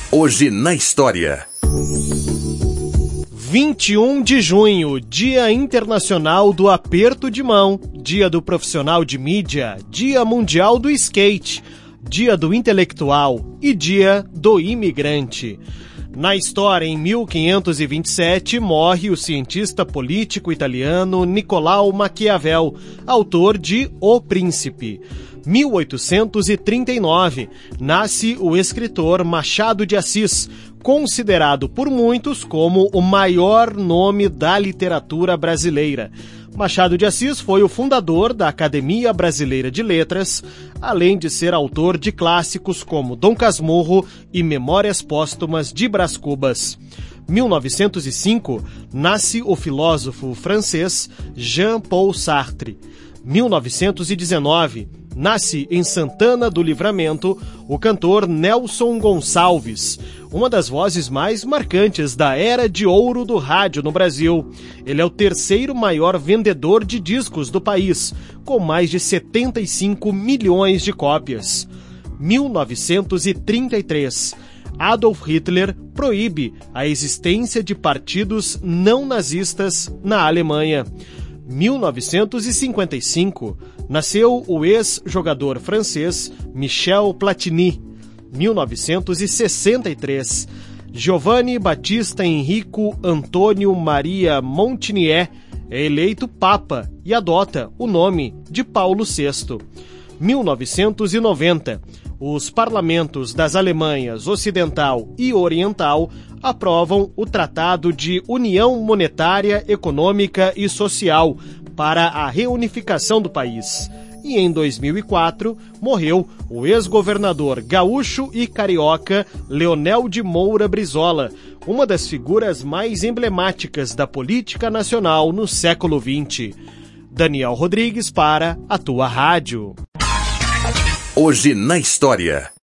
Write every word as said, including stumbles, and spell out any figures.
Hoje na História. vinte e um de junho, Dia Internacional do Aperto de Mão, Dia do Profissional de Mídia, Dia Mundial do Skate, Dia do Intelectual e Dia do Imigrante. Na história, em mil quinhentos e vinte e sete, morre o cientista político italiano Nicolau Maquiavel, autor de O Príncipe. mil oitocentos e trinta e nove, nasce o escritor Machado de Assis, considerado por muitos como o maior nome da literatura brasileira. Machado de Assis foi o fundador da Academia Brasileira de Letras, além de ser autor de clássicos como Dom Casmurro e Memórias Póstumas de Brás Cubas. mil novecentos e cinco, nasce o filósofo francês Jean-Paul Sartre. mil novecentos e dezenove, nasce em Santana do Livramento o cantor Nelson Gonçalves, uma das vozes mais marcantes da era de ouro do rádio no Brasil. Ele é o terceiro maior vendedor de discos do país, com mais de setenta e cinco milhões de cópias. mil novecentos e trinta e três, Adolf Hitler proíbe a existência de partidos não nazistas na Alemanha. mil novecentos e cinquenta e cinco, nasceu o ex-jogador francês Michel Platini. mil novecentos e sessenta e três, Giovanni Battista Enrico Antônio Maria Montinier é eleito Papa e adota o nome de Paulo sexto. mil novecentos e noventa, os parlamentos das Alemanhas Ocidental e Oriental aprovam o Tratado de União Monetária, Econômica e Social para a reunificação do país. E em dois mil e quatro, morreu o ex-governador gaúcho e carioca Leonel de Moura Brizola, uma das figuras mais emblemáticas da política nacional no século vinte. Daniel Rodrigues para a tua rádio. Hoje na História.